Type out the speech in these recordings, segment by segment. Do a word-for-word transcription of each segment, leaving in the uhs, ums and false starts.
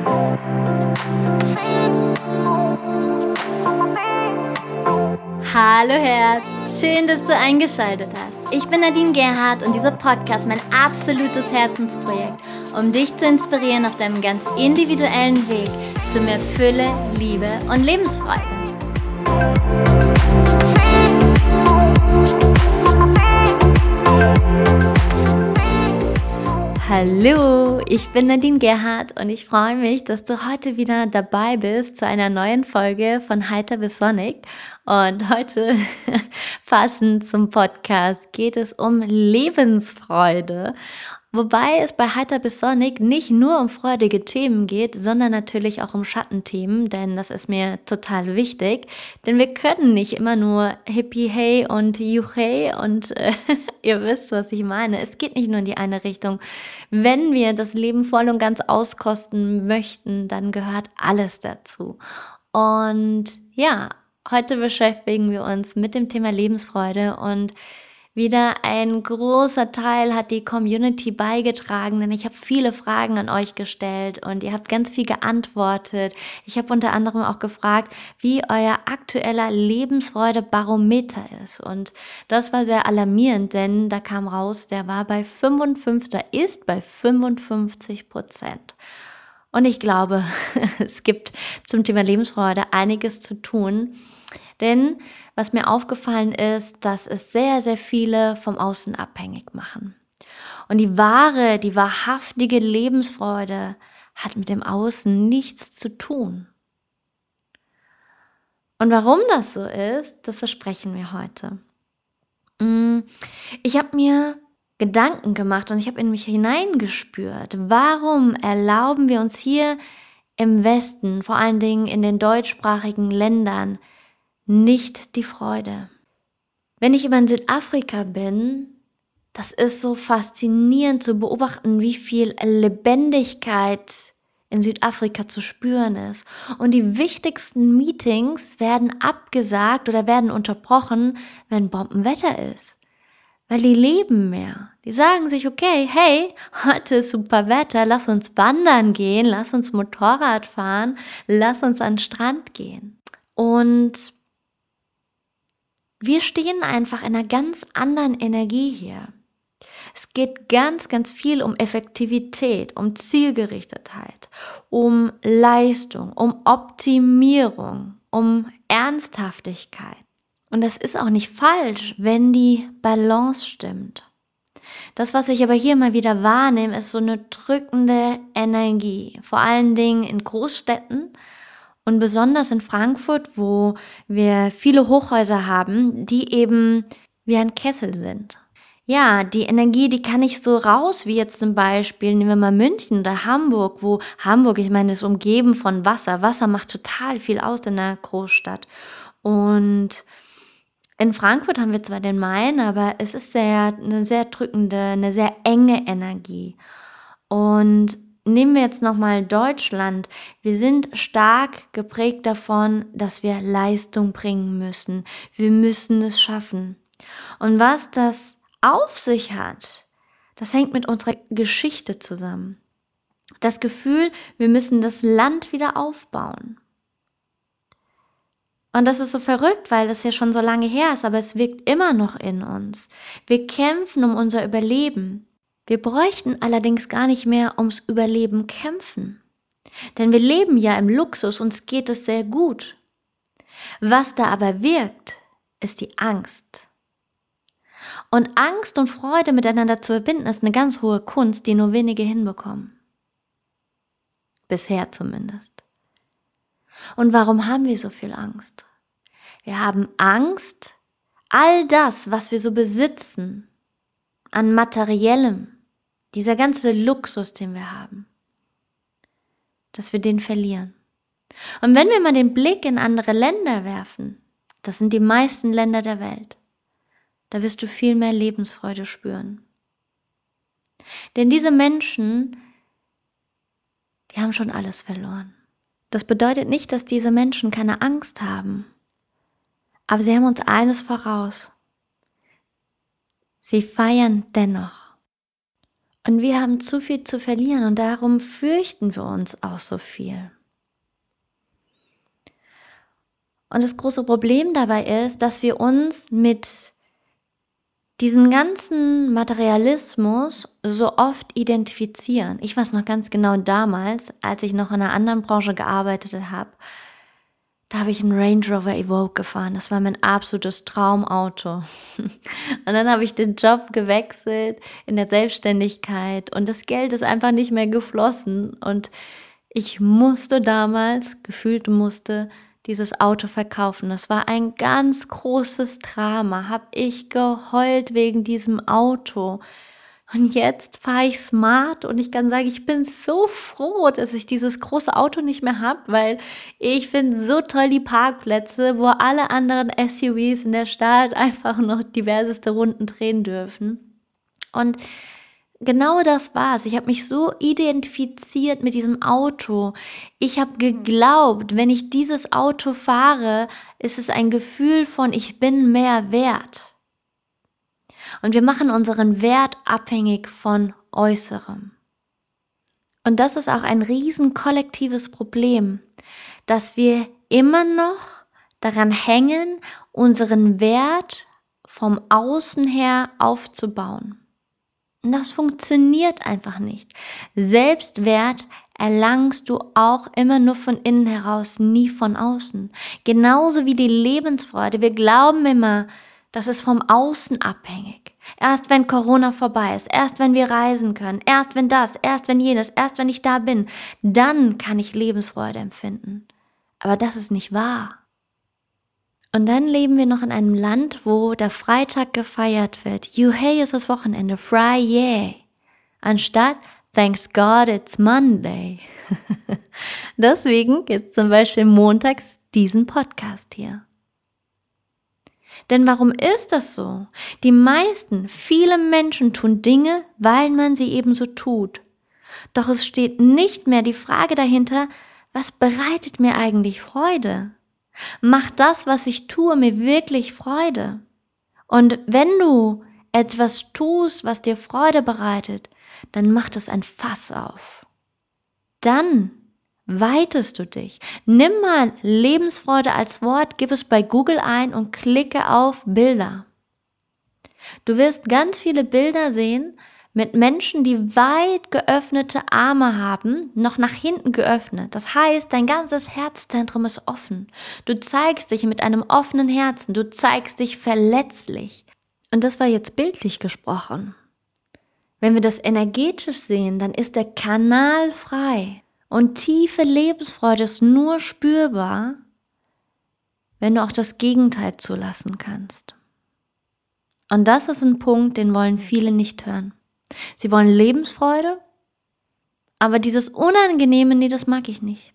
Hallo Herz, schön, dass du eingeschaltet hast. Ich bin Nadine Gerhardt und dieser Podcast ist mein absolutes Herzensprojekt, um dich zu inspirieren auf deinem ganz individuellen Weg zu mehr Fülle, Liebe und Lebensfreude. Hallo, ich bin Nadine Gerhardt und ich freue mich, dass du heute wieder dabei bist zu einer neuen Folge von Heiter bis Sonnig. Und heute, passend zum Podcast, geht es um Lebensfreude. Wobei es bei Heiter bis Sonnig nicht nur um freudige Themen geht, sondern natürlich auch um Schattenthemen, denn das ist mir total wichtig. Denn wir können nicht immer nur Hippie Hey und Juchei und äh, ihr wisst, was ich meine. Es geht nicht nur in die eine Richtung. Wenn wir das Leben voll und ganz auskosten möchten, dann gehört alles dazu. Und ja, heute beschäftigen wir uns mit dem Thema Lebensfreude und wieder ein großer Teil hat die Community beigetragen, denn ich habe viele Fragen an euch gestellt und ihr habt ganz viel geantwortet. Ich habe unter anderem auch gefragt, wie euer aktueller Lebensfreude-Barometer ist. Und das war sehr alarmierend, denn da kam raus, der war bei fünfundfünfzig, der ist bei fünfundfünfzig Prozent. Und ich glaube, es gibt zum Thema Lebensfreude einiges zu tun, denn was mir aufgefallen ist, dass es sehr, sehr viele vom Außen abhängig machen. Und die wahre, die wahrhaftige Lebensfreude hat mit dem Außen nichts zu tun. Und warum das so ist, das versprechen wir heute. Ich habe mir Gedanken gemacht und ich habe in mich hineingespürt. Warum erlauben wir uns hier im Westen, vor allen Dingen in den deutschsprachigen Ländern, nicht die Freude? Wenn ich immer in Südafrika bin, das ist so faszinierend zu beobachten, wie viel Lebendigkeit in Südafrika zu spüren ist. Und die wichtigsten Meetings werden abgesagt oder werden unterbrochen, wenn Bombenwetter ist. Weil die leben mehr. Die sagen sich, okay, hey, heute ist super Wetter, lass uns wandern gehen, lass uns Motorrad fahren, lass uns an den Strand gehen. Und wir stehen einfach in einer ganz anderen Energie hier. Es geht ganz, ganz viel um Effektivität, um Zielgerichtetheit, um Leistung, um Optimierung, um Ernsthaftigkeit. Und das ist auch nicht falsch, wenn die Balance stimmt. Das, was ich aber hier mal wieder wahrnehme, ist so eine drückende Energie. Vor allen Dingen in Großstädten und besonders in Frankfurt, wo wir viele Hochhäuser haben, die eben wie ein Kessel sind. Ja, die Energie, die kann nicht so raus, wie jetzt zum Beispiel, nehmen wir mal München oder Hamburg, wo Hamburg, ich meine, ist umgeben von Wasser. Wasser macht total viel aus in einer Großstadt. Und in Frankfurt haben wir zwar den Main, aber es ist sehr, eine sehr drückende, eine sehr enge Energie. Und nehmen wir jetzt nochmal Deutschland. Wir sind stark geprägt davon, dass wir Leistung bringen müssen. Wir müssen es schaffen. Und was das auf sich hat, das hängt mit unserer Geschichte zusammen. Das Gefühl, wir müssen das Land wieder aufbauen. Und das ist so verrückt, weil das ja schon so lange her ist, aber es wirkt immer noch in uns. Wir kämpfen um unser Überleben. Wir bräuchten allerdings gar nicht mehr ums Überleben kämpfen. Denn wir leben ja im Luxus, uns geht es sehr gut. Was da aber wirkt, ist die Angst. Und Angst und Freude miteinander zu verbinden, ist eine ganz hohe Kunst, die nur wenige hinbekommen. Bisher zumindest. Und warum haben wir so viel Angst? Wir haben Angst, all das, was wir so besitzen, an Materiellem, dieser ganze Luxus, den wir haben, dass wir den verlieren. Und wenn wir mal den Blick in andere Länder werfen, das sind die meisten Länder der Welt, da wirst du viel mehr Lebensfreude spüren. Denn diese Menschen, die haben schon alles verloren. Das bedeutet nicht, dass diese Menschen keine Angst haben. Aber sie haben uns eines voraus. Sie feiern dennoch. Und wir haben zu viel zu verlieren und darum fürchten wir uns auch so viel. Und das große Problem dabei ist, dass wir uns mit diesem ganzen Materialismus so oft identifizieren. Ich weiß noch ganz genau damals, als ich noch in einer anderen Branche gearbeitet habe, da habe ich einen Range Rover Evoque gefahren. Das war mein absolutes Traumauto. Und dann habe ich den Job gewechselt in der Selbstständigkeit und das Geld ist einfach nicht mehr geflossen. Und ich musste damals, gefühlt musste, dieses Auto verkaufen. Das war ein ganz großes Drama. Habe ich geheult wegen diesem Auto. Und jetzt fahre ich smart und ich kann sagen, ich bin so froh, dass ich dieses große Auto nicht mehr habe, weil ich finde so toll die Parkplätze, wo alle anderen S U Vs in der Stadt einfach noch diverseste Runden drehen dürfen. Und genau das war's. Ich habe mich so identifiziert mit diesem Auto. Ich habe geglaubt, wenn ich dieses Auto fahre, ist es ein Gefühl von, ich bin mehr wert. Und wir machen unseren Wert abhängig von Äußerem. Und das ist auch ein riesen kollektives Problem, dass wir immer noch daran hängen, unseren Wert vom Außen her aufzubauen. Und das funktioniert einfach nicht. Selbstwert erlangst du auch immer nur von innen heraus, nie von außen. Genauso wie die Lebensfreude. Wir glauben immer, das ist vom Außen abhängig. Erst wenn Corona vorbei ist, erst wenn wir reisen können, erst wenn das, erst wenn jenes, erst wenn ich da bin, dann kann ich Lebensfreude empfinden. Aber das ist nicht wahr. Und dann leben wir noch in einem Land, wo der Freitag gefeiert wird. Juhey ist das Wochenende, Friday. Anstatt Thanks God it's Monday. Deswegen gibt es zum Beispiel montags diesen Podcast hier. Denn warum ist das so? Die meisten, viele Menschen tun Dinge, weil man sie eben so tut. Doch es steht nicht mehr die Frage dahinter, was bereitet mir eigentlich Freude? Macht das, was ich tue, mir wirklich Freude? Und wenn du etwas tust, was dir Freude bereitet, dann macht es ein Fass auf. Dann weitest du dich. Nimm mal Lebensfreude als Wort, gib es bei Google ein und klicke auf Bilder. Du wirst ganz viele Bilder sehen mit Menschen, die weit geöffnete Arme haben, noch nach hinten geöffnet. Das heißt, dein ganzes Herzzentrum ist offen. Du zeigst dich mit einem offenen Herzen, du zeigst dich verletzlich. Und das war jetzt bildlich gesprochen. Wenn wir das energetisch sehen, dann ist der Kanal frei. Und tiefe Lebensfreude ist nur spürbar, wenn du auch das Gegenteil zulassen kannst. Und das ist ein Punkt, den wollen viele nicht hören. Sie wollen Lebensfreude, aber dieses Unangenehme, nee, das mag ich nicht.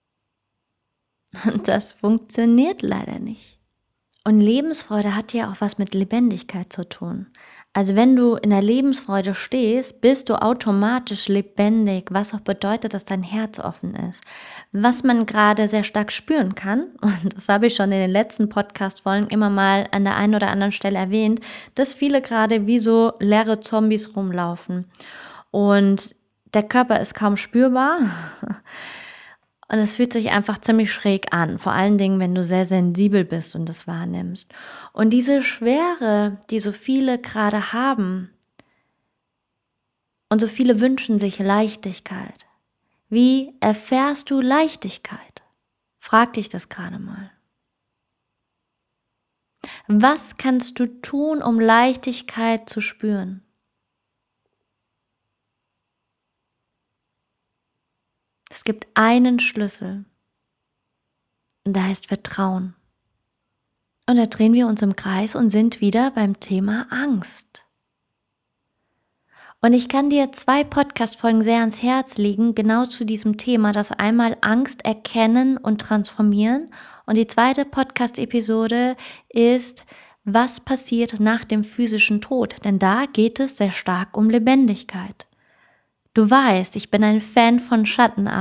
Und das funktioniert leider nicht. Und Lebensfreude hat ja auch was mit Lebendigkeit zu tun. Also wenn du in der Lebensfreude stehst, bist du automatisch lebendig, was auch bedeutet, dass dein Herz offen ist. Was man gerade sehr stark spüren kann, und das habe ich schon in den letzten Podcast-Folgen immer mal an der einen oder anderen Stelle erwähnt, dass viele gerade wie so leere Zombies rumlaufen. Und der Körper ist kaum spürbar. Und es fühlt sich einfach ziemlich schräg an, vor allen Dingen, wenn du sehr sensibel bist und das wahrnimmst. Und diese Schwere, die so viele gerade haben, und so viele wünschen sich Leichtigkeit. Wie erfährst du Leichtigkeit? Frag dich das gerade mal. Was kannst du tun, um Leichtigkeit zu spüren? Es gibt einen Schlüssel und der heißt Vertrauen. Und da drehen wir uns im Kreis und sind wieder beim Thema Angst. Und ich kann dir zwei Podcast-Folgen sehr ans Herz legen, genau zu diesem Thema, das einmal Angst erkennen und transformieren. Und die zweite Podcast-Episode ist, was passiert nach dem physischen Tod? Denn da geht es sehr stark um Lebendigkeit. Du weißt, ich bin ein Fan von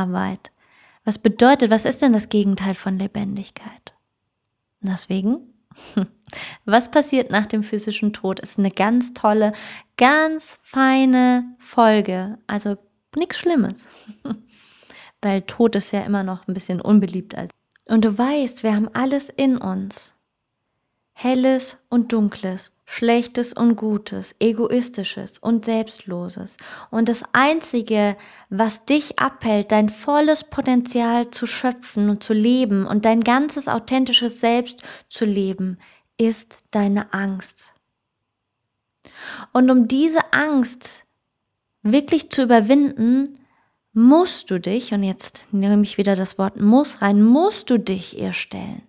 Schattenarbeit. Was bedeutet, was ist denn das Gegenteil von Lebendigkeit? Deswegen Was passiert nach dem physischen Tod? Ist eine ganz tolle, ganz feine Folge. Also nichts Schlimmes. Weil Tod ist ja immer noch ein bisschen unbeliebt. Und du weißt, wir haben alles in uns. Helles und Dunkles, Schlechtes und Gutes, Egoistisches und Selbstloses. Und das Einzige, was dich abhält, dein volles Potenzial zu schöpfen und zu leben und dein ganzes authentisches Selbst zu leben, ist deine Angst. Und um diese Angst wirklich zu überwinden, musst du dich, und jetzt nehme ich wieder das Wort muss rein, musst du dich ihr stellen.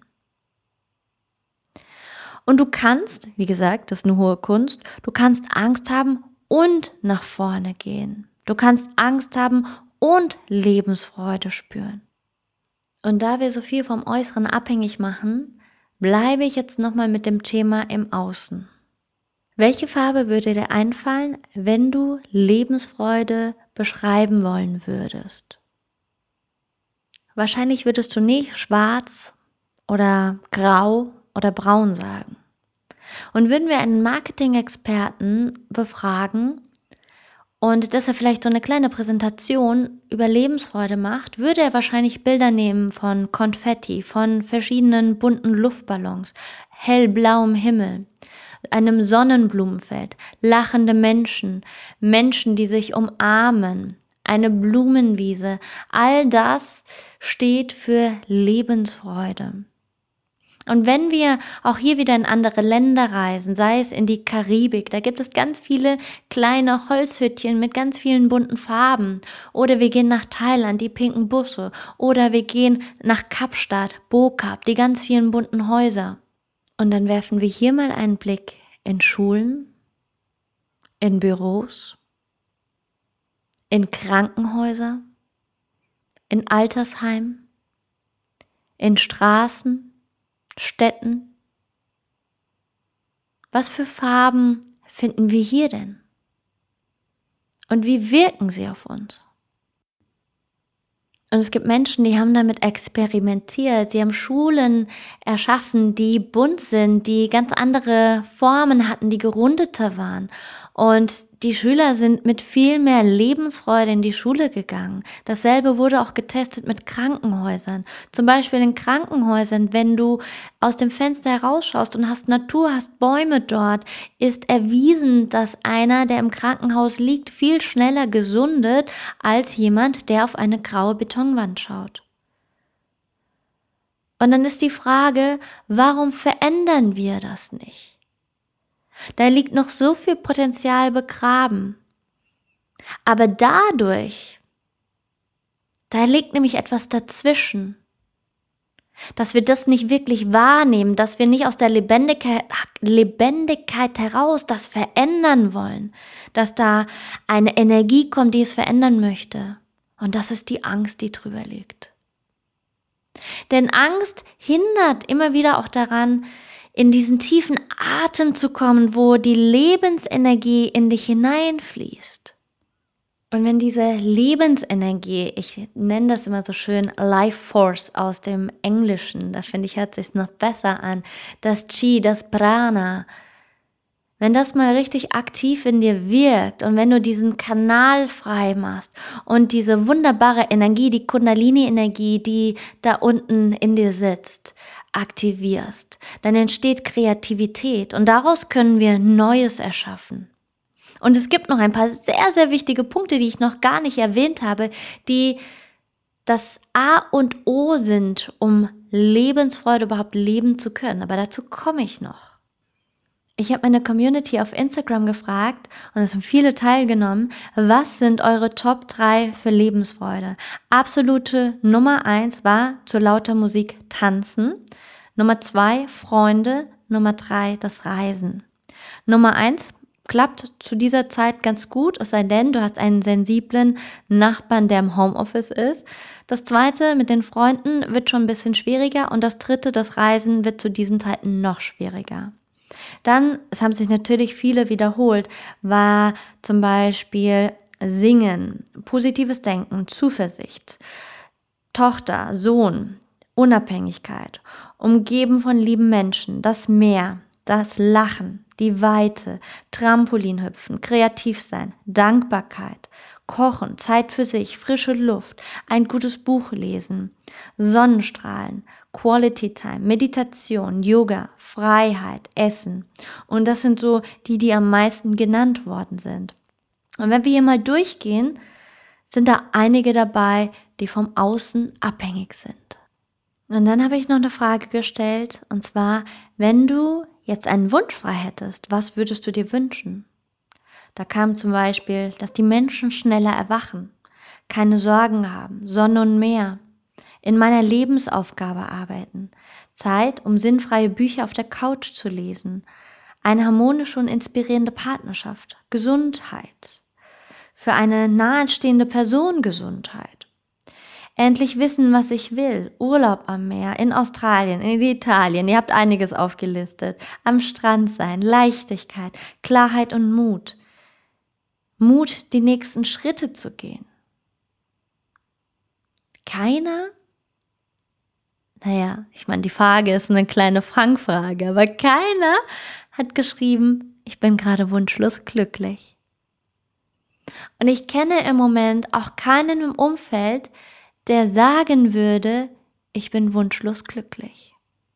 Und du kannst, wie gesagt, das ist eine hohe Kunst, du kannst Angst haben und nach vorne gehen. Du kannst Angst haben und Lebensfreude spüren. Und da wir so viel vom Äußeren abhängig machen, bleibe ich jetzt nochmal mit dem Thema im Außen. Welche Farbe würde dir einfallen, wenn du Lebensfreude beschreiben wollen würdest? Wahrscheinlich würdest du nicht schwarz oder grau oder braun sagen. Und würden wir einen Marketing-Experten befragen und dass er vielleicht so eine kleine Präsentation über Lebensfreude macht, würde er wahrscheinlich Bilder nehmen von Konfetti, von verschiedenen bunten Luftballons, hellblauem Himmel, einem Sonnenblumenfeld, lachende Menschen, Menschen, die sich umarmen, eine Blumenwiese. All das steht für Lebensfreude. Und wenn wir auch hier wieder in andere Länder reisen, sei es in die Karibik, da gibt es ganz viele kleine Holzhüttchen mit ganz vielen bunten Farben. Oder wir gehen nach Thailand, die pinken Busse. Oder wir gehen nach Kapstadt, Bo-Kap, die ganz vielen bunten Häuser. Und dann werfen wir hier mal einen Blick in Schulen, in Büros, in Krankenhäuser, in Altersheimen, in Straßen, Städten. Was für Farben finden wir hier denn? Und wie wirken sie auf uns? Und es gibt Menschen, die haben damit experimentiert. Sie haben Schulen erschaffen, die bunt sind, die ganz andere Formen hatten, die gerundeter waren. Und die Schüler sind mit viel mehr Lebensfreude in die Schule gegangen. Dasselbe wurde auch getestet mit Krankenhäusern. Zum Beispiel in Krankenhäusern, wenn du aus dem Fenster herausschaust und hast Natur, hast Bäume dort, ist erwiesen, dass einer, der im Krankenhaus liegt, viel schneller gesundet als jemand, der auf eine graue Betonwand schaut. Und dann ist die Frage, warum verändern wir das nicht? Da liegt noch so viel Potenzial begraben. Aber dadurch, da liegt nämlich etwas dazwischen, dass wir das nicht wirklich wahrnehmen, dass wir nicht aus der Lebendigkeit, Lebendigkeit heraus das verändern wollen, dass da eine Energie kommt, die es verändern möchte. Und das ist die Angst, die drüber liegt. Denn Angst hindert immer wieder auch daran, in diesen tiefen Atem zu kommen, wo die Lebensenergie in dich hineinfließt. Und wenn diese Lebensenergie, ich nenne das immer so schön Life Force aus dem Englischen, da finde ich, hört sich noch besser an, das Chi, das Prana, wenn das mal richtig aktiv in dir wirkt und wenn du diesen Kanal frei machst und diese wunderbare Energie, die Kundalini-Energie, die da unten in dir sitzt, aktivierst, dann entsteht Kreativität und daraus können wir Neues erschaffen. Und es gibt noch ein paar sehr, sehr wichtige Punkte, die ich noch gar nicht erwähnt habe, die das A und O sind, um Lebensfreude überhaupt leben zu können. Aber dazu komme ich noch. Ich habe meine Community auf Instagram gefragt und es haben viele teilgenommen, was sind eure Top drei für Lebensfreude? Absolute Nummer eins war zu lauter Musik tanzen, Nummer zwei Freunde, Nummer drei das Reisen. Nummer eins klappt zu dieser Zeit ganz gut, es sei denn, du hast einen sensiblen Nachbarn, der im Homeoffice ist. Das zweite mit den Freunden wird schon ein bisschen schwieriger und das dritte, das Reisen, wird zu diesen Zeiten noch schwieriger. Dann, es haben sich natürlich viele wiederholt, war zum Beispiel Singen, positives Denken, Zuversicht, Tochter, Sohn Unabhängigkeit, umgeben von lieben Menschen, das Meer, das Lachen, die Weite, Trampolinhüpfen, kreativ sein, Dankbarkeit, Kochen, Zeit für sich, frische Luft, ein gutes Buch lesen, Sonnenstrahlen, Quality Time, Meditation, Yoga, Freiheit, Essen. Und das sind so die, die am meisten genannt worden sind. Und wenn wir hier mal durchgehen, sind da einige dabei, die vom Außen abhängig sind. Und dann habe ich noch eine Frage gestellt, und zwar, wenn du jetzt einen Wunsch frei hättest, was würdest du dir wünschen? Da kam zum Beispiel, dass die Menschen schneller erwachen, keine Sorgen haben, Sonne und Meer, in meiner Lebensaufgabe arbeiten, Zeit, um sinnfreie Bücher auf der Couch zu lesen, eine harmonische und inspirierende Partnerschaft, Gesundheit, für eine nahestehende Person Gesundheit. Endlich wissen, was ich will. Urlaub am Meer, in Australien, in Italien. Ihr habt einiges aufgelistet. Am Strand sein, Leichtigkeit, Klarheit und Mut. Mut, die nächsten Schritte zu gehen. Keiner? Naja, ich meine, die Frage ist eine kleine Fangfrage, aber keiner hat geschrieben, ich bin gerade wunschlos glücklich. Und ich kenne im Moment auch keinen im Umfeld, der sagen würde, ich bin wunschlos glücklich.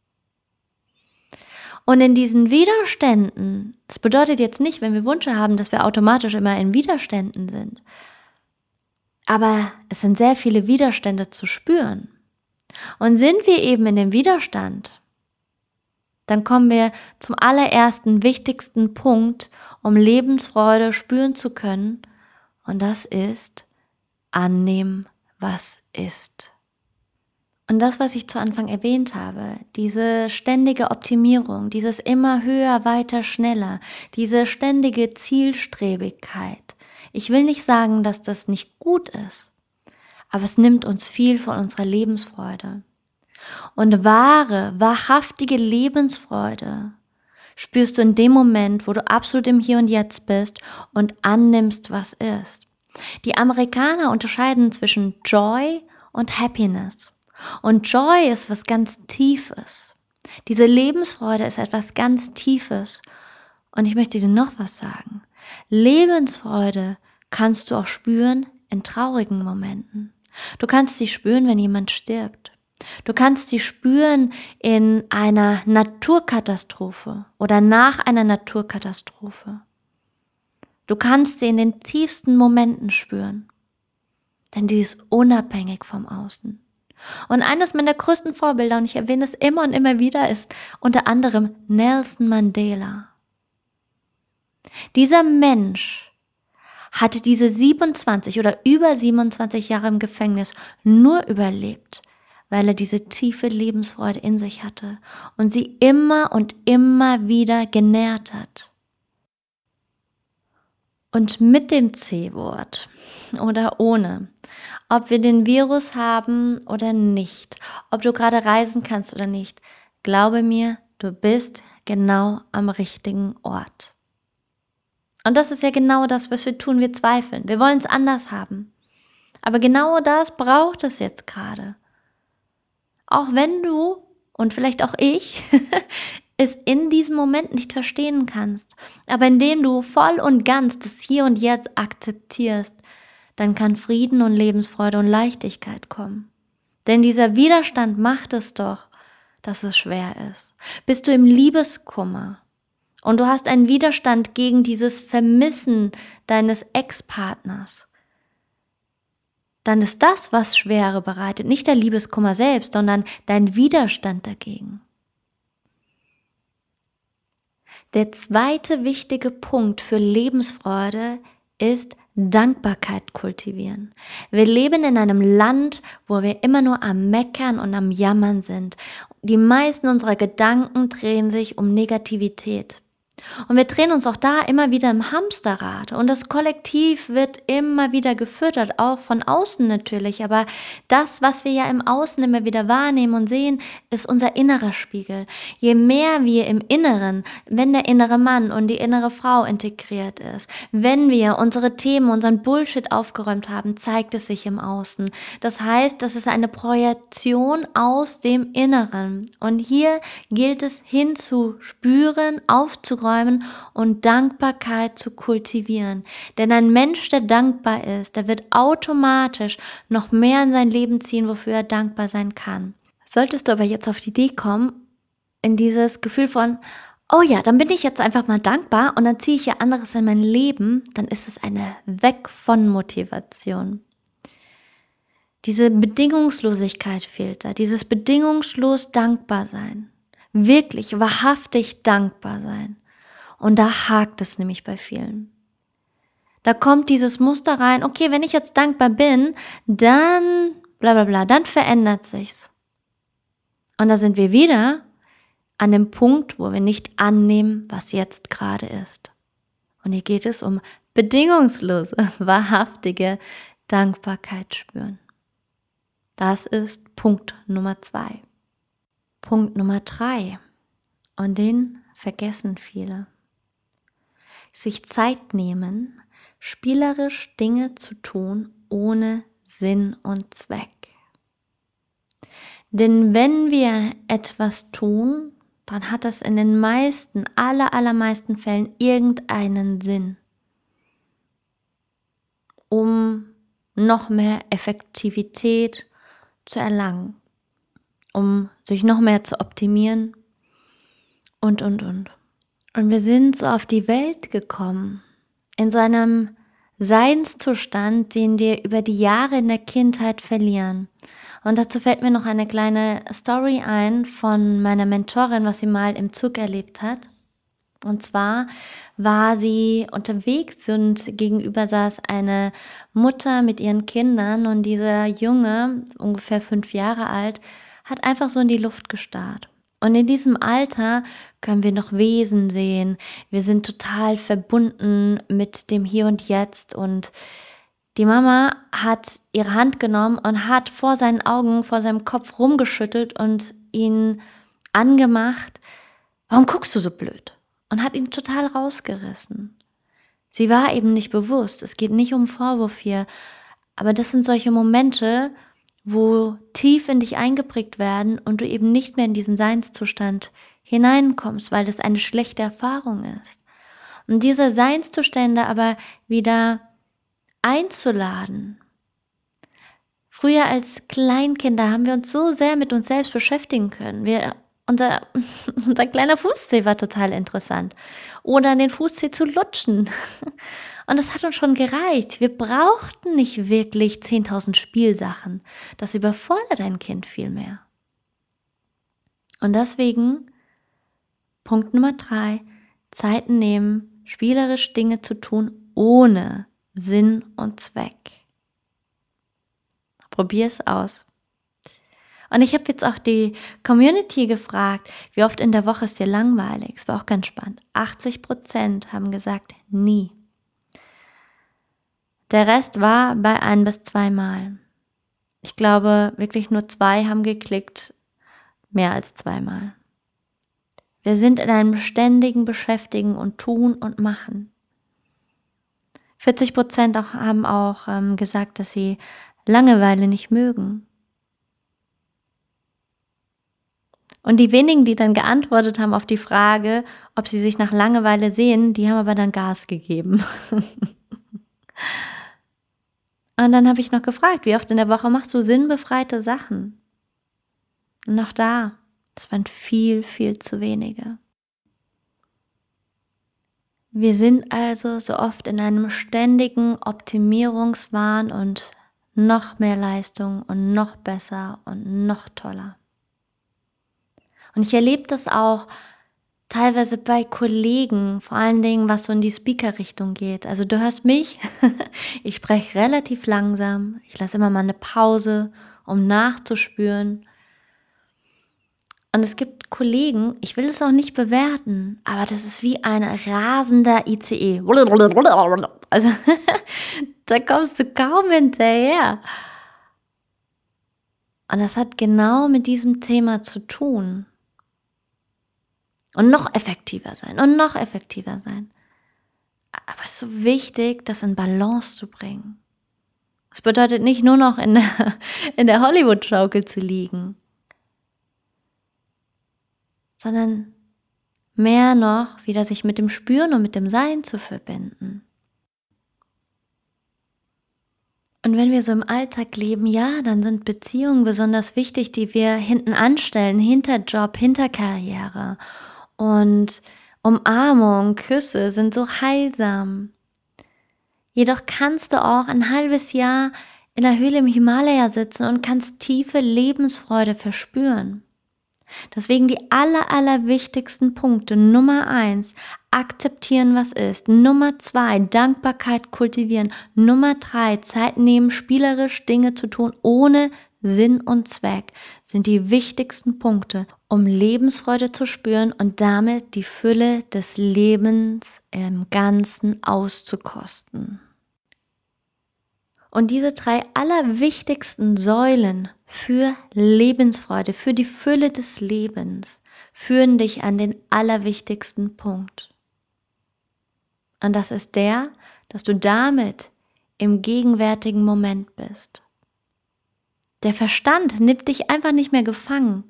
Und in diesen Widerständen, das bedeutet jetzt nicht, wenn wir Wünsche haben, dass wir automatisch immer in Widerständen sind. Aber es sind sehr viele Widerstände zu spüren. Und sind wir eben in dem Widerstand, dann kommen wir zum allerersten, wichtigsten Punkt, um Lebensfreude spüren zu können. Und das ist annehmen, was ist. Und das, was ich zu Anfang erwähnt habe, diese ständige Optimierung, dieses immer höher, weiter, schneller, diese ständige Zielstrebigkeit. Ich will nicht sagen, dass das nicht gut ist, aber es nimmt uns viel von unserer Lebensfreude. Und wahre, wahrhaftige Lebensfreude spürst du in dem Moment, wo du absolut im Hier und Jetzt bist und annimmst, was ist. Die Amerikaner unterscheiden zwischen Joy und Happiness. Und Joy ist was ganz Tiefes. Diese Lebensfreude ist etwas ganz Tiefes. Und ich möchte dir noch was sagen. Lebensfreude kannst du auch spüren in traurigen Momenten. Du kannst sie spüren, wenn jemand stirbt. Du kannst sie spüren in einer Naturkatastrophe oder nach einer Naturkatastrophe. Du kannst sie in den tiefsten Momenten spüren, denn die ist unabhängig vom Außen. Und eines meiner größten Vorbilder, und ich erwähne es immer und immer wieder, ist unter anderem Nelson Mandela. Dieser Mensch hatte diese siebenundzwanzig oder über siebenundzwanzig Jahre im Gefängnis nur überlebt, weil er diese tiefe Lebensfreude in sich hatte und sie immer und immer wieder genährt hat. Und mit dem C-Wort oder ohne, ob wir den Virus haben oder nicht, ob du gerade reisen kannst oder nicht, glaube mir, du bist genau am richtigen Ort. Und das ist ja genau das, was wir tun, wir zweifeln. Wir wollen es anders haben. Aber genau das braucht es jetzt gerade. Auch wenn du, und vielleicht auch ich, es in diesem Moment nicht verstehen kannst, aber indem du voll und ganz das Hier und Jetzt akzeptierst, dann kann Frieden und Lebensfreude und Leichtigkeit kommen. Denn dieser Widerstand macht es doch, dass es schwer ist. Bist du im Liebeskummer und du hast einen Widerstand gegen dieses Vermissen deines Ex-Partners, dann ist das, was Schwere bereitet, nicht der Liebeskummer selbst, sondern dein Widerstand dagegen. Der zweite wichtige Punkt für Lebensfreude ist Dankbarkeit kultivieren. Wir leben in einem Land, wo wir immer nur am Meckern und am Jammern sind. Die meisten unserer Gedanken drehen sich um Negativität. Und wir drehen uns auch da immer wieder im Hamsterrad und das Kollektiv wird immer wieder gefüttert, auch von außen natürlich, aber das, was wir ja im Außen immer wieder wahrnehmen und sehen, ist unser innerer Spiegel. Je mehr wir im Inneren, wenn der innere Mann und die innere Frau integriert ist, wenn wir unsere Themen, unseren Bullshit aufgeräumt haben, zeigt es sich im Außen. Das heißt, das ist eine Projektion aus dem Inneren und hier gilt es hinzuspüren, aufzuräumen und Dankbarkeit zu kultivieren. Denn ein Mensch, der dankbar ist, der wird automatisch noch mehr in sein Leben ziehen, wofür er dankbar sein kann. Solltest du aber jetzt auf die Idee kommen, in dieses Gefühl von, oh ja, dann bin ich jetzt einfach mal dankbar und dann ziehe ich ja anderes in mein Leben, dann ist es eine Weg von Motivation. Diese Bedingungslosigkeit fehlt da, dieses bedingungslos dankbar sein. Wirklich, wahrhaftig dankbar sein. Und da hakt es nämlich bei vielen. Da kommt dieses Muster rein, okay, wenn ich jetzt dankbar bin, dann bla bla bla, dann verändert sich's. Und da sind wir wieder an dem Punkt, wo wir nicht annehmen, was jetzt gerade ist. Und hier geht es um bedingungslose, wahrhaftige Dankbarkeit spüren. Das ist Punkt Nummer zwei. Punkt Nummer drei. Und den vergessen viele. Sich Zeit nehmen, spielerisch Dinge zu tun ohne Sinn und Zweck. Denn wenn wir etwas tun, dann hat das in den meisten, aller, allermeisten Fällen irgendeinen Sinn, um noch mehr Effektivität zu erlangen, um sich noch mehr zu optimieren und, und, und. Und wir sind so auf die Welt gekommen, in so einem Seinszustand, den wir über die Jahre in der Kindheit verlieren. Und dazu fällt mir noch eine kleine Story ein von meiner Mentorin, was sie mal im Zug erlebt hat. Und zwar war sie unterwegs und gegenüber saß eine Mutter mit ihren Kindern und dieser Junge, ungefähr fünf Jahre alt, hat einfach so in die Luft gestarrt. Und in diesem Alter können wir noch Wesen sehen. Wir sind total verbunden mit dem Hier und Jetzt. Und die Mama hat ihre Hand genommen und hat vor seinen Augen, vor seinem Kopf rumgeschüttelt und ihn angemacht. Warum guckst du so blöd? Und hat ihn total rausgerissen. Sie war eben nicht bewusst. Es geht nicht um Vorwurf hier. Aber das sind solche Momente, wo tief in dich eingeprägt werden und du eben nicht mehr in diesen Seinszustand hineinkommst, weil das eine schlechte Erfahrung ist. Und diese Seinszustände aber wieder einzuladen. Früher als Kleinkinder haben wir uns so sehr mit uns selbst beschäftigen können. Wir, unser, unser kleiner Fußzeh war total interessant. Oder den Fußzeh zu lutschen. Und das hat uns schon gereicht. Wir brauchten nicht wirklich zehntausend Spielsachen. Das überfordert ein Kind viel mehr. Und deswegen, Punkt Nummer drei, Zeiten nehmen, spielerisch Dinge zu tun, ohne Sinn und Zweck. Probier es aus. Und ich habe jetzt auch die Community gefragt, wie oft in der Woche ist dir langweilig? Es war auch ganz spannend. achtzig Prozent haben gesagt, nie. Der Rest war bei ein bis zweimal. Ich glaube, wirklich nur zwei haben geklickt, mehr als zweimal. Wir sind in einem ständigen Beschäftigen und Tun und Machen. vierzig Prozent auch, haben auch ähm, gesagt, dass sie Langeweile nicht mögen. Und die wenigen, die dann geantwortet haben auf die Frage, ob sie sich nach Langeweile sehen, die haben aber dann Gas gegeben. Und dann habe ich noch gefragt, wie oft in der Woche machst du sinnbefreite Sachen? Und noch da, das waren viel, viel zu wenige. Wir sind also so oft in einem ständigen Optimierungswahn und noch mehr Leistung und noch besser und noch toller. Und ich erlebe das auch teilweise bei Kollegen, vor allen Dingen, was so in die Speaker-Richtung geht. Also du hörst mich, ich spreche relativ langsam, ich lasse immer mal eine Pause, um nachzuspüren. Und es gibt Kollegen, ich will es auch nicht bewerten, aber das ist wie ein rasender I C E. Also da kommst du kaum hinterher. Und das hat genau mit diesem Thema zu tun. Und noch effektiver sein und noch effektiver sein. Aber es ist so wichtig, das in Balance zu bringen. Das bedeutet nicht nur noch in der, in der Hollywood-Schaukel zu liegen, sondern mehr noch wieder sich mit dem Spüren und mit dem Sein zu verbinden. Und wenn wir so im Alltag leben, ja, dann sind Beziehungen besonders wichtig, die wir hinten anstellen, hinter Job, hinter Karriere. Und Umarmung, Küsse sind so heilsam. Jedoch kannst du auch ein halbes Jahr in der Höhle im Himalaya sitzen und kannst tiefe Lebensfreude verspüren. Deswegen die aller, aller wichtigsten Punkte. Nummer eins, akzeptieren, was ist. Nummer zwei, Dankbarkeit kultivieren. Nummer drei, Zeit nehmen, spielerisch Dinge zu tun, ohne Sinn und Zweck, sind die wichtigsten Punkte, um Lebensfreude zu spüren und damit die Fülle des Lebens im Ganzen auszukosten. Und diese drei allerwichtigsten Säulen für Lebensfreude, für die Fülle des Lebens, führen dich an den allerwichtigsten Punkt. Und das ist der, dass du damit im gegenwärtigen Moment bist. Der Verstand nimmt dich einfach nicht mehr gefangen.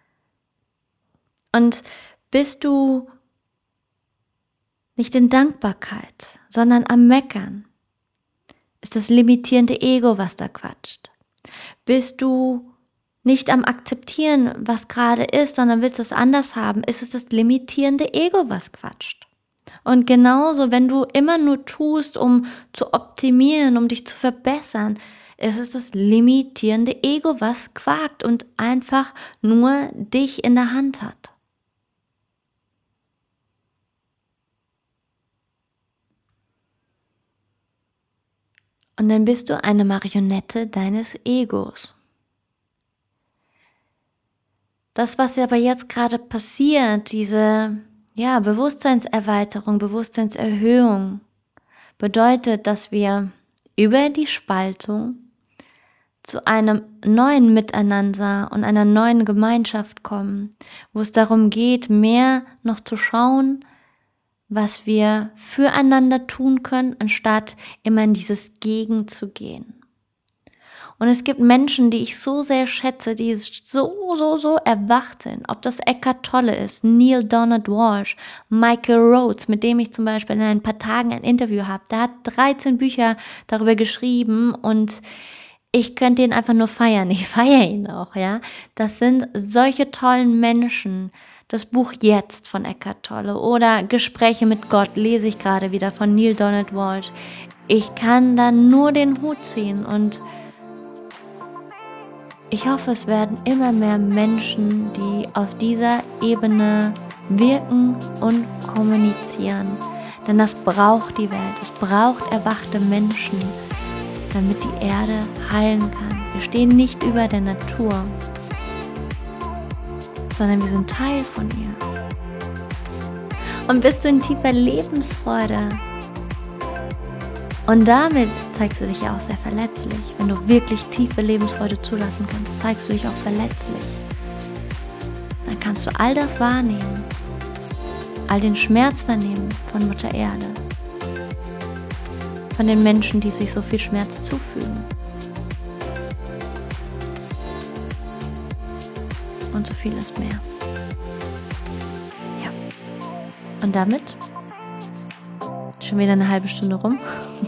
Und bist du nicht in Dankbarkeit, sondern am Meckern, ist das limitierende Ego, was da quatscht. Bist du nicht am Akzeptieren, was gerade ist, sondern willst es anders haben, ist es das limitierende Ego, was quatscht. Und genauso, wenn du immer nur tust, um zu optimieren, um dich zu verbessern, ist es das limitierende Ego, was quakt und einfach nur dich in der Hand hat. Und dann bist du eine Marionette deines Egos. Das, was aber jetzt gerade passiert, diese ja, Bewusstseinserweiterung, Bewusstseinserhöhung, bedeutet, dass wir über die Spaltung zu einem neuen Miteinander und einer neuen Gemeinschaft kommen, wo es darum geht, mehr noch zu schauen, was wir füreinander tun können, anstatt immer in dieses Gegen zu gehen. Und es gibt Menschen, die ich so sehr schätze, die so, so, so erwacht sind. Ob das Eckhart Tolle ist, Neil Donald Walsh, Michael Rhodes, mit dem ich zum Beispiel in ein paar Tagen ein Interview habe. Der hat dreizehn Bücher darüber geschrieben und ich könnte ihn einfach nur feiern. Ich feiere ihn auch, ja. Das sind solche tollen Menschen. Das Buch Jetzt von Eckhart Tolle oder Gespräche mit Gott lese ich gerade wieder von Neil Donald Walsh. Ich kann da nur den Hut ziehen und ich hoffe, es werden immer mehr Menschen, die auf dieser Ebene wirken und kommunizieren. Denn das braucht die Welt. Es braucht erwachte Menschen, damit die Erde heilen kann. Wir stehen nicht über der Natur, sondern wir sind Teil von ihr. Und bist du in tiefer Lebensfreude? Und damit zeigst du dich ja auch sehr verletzlich. Wenn du wirklich tiefe Lebensfreude zulassen kannst, zeigst du dich auch verletzlich. Dann kannst du all das wahrnehmen, all den Schmerz wahrnehmen von Mutter Erde, von den Menschen, die sich so viel Schmerz zufügen. Und so vieles mehr. Ja. Und damit schon wieder eine halbe Stunde rum.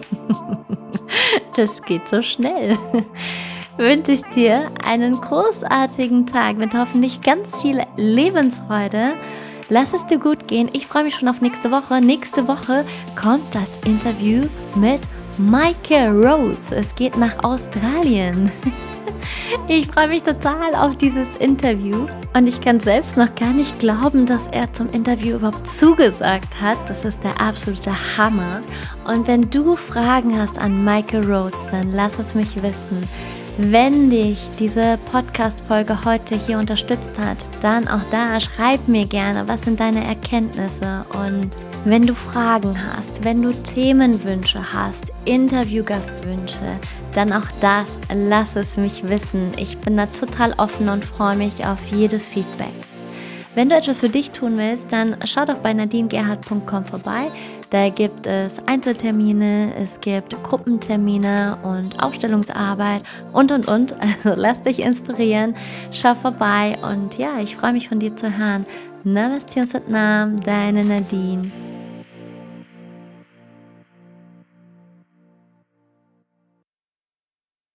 Das geht so schnell. Wünsche ich dir einen großartigen Tag mit hoffentlich ganz viel Lebensfreude. Lass es dir gut gehen. Ich freue mich schon auf nächste Woche. Nächste Woche kommt das Interview mit Michael Rhodes. Es geht nach Australien. Ich freue mich total auf dieses Interview und ich kann selbst noch gar nicht glauben, dass er zum Interview überhaupt zugesagt hat. Das ist der absolute Hammer. Und wenn du Fragen hast an Michael Rhodes, dann lass es mich wissen. Wenn dich diese Podcast-Folge heute hier unterstützt hat, dann auch da schreib mir gerne, was sind deine Erkenntnisse, und wenn du Fragen hast, wenn du Themenwünsche hast, Interviewgastwünsche, dann auch das, lass es mich wissen. Ich bin da total offen und freue mich auf jedes Feedback. Wenn du etwas für dich tun willst, dann schau doch bei nadine gerhard punkt com vorbei. Da gibt es Einzeltermine, es gibt Gruppentermine und Aufstellungsarbeit und, und, und. Also lass dich inspirieren, schau vorbei und ja, ich freue mich von dir zu hören. Namaste und Satnam, deine Nadine.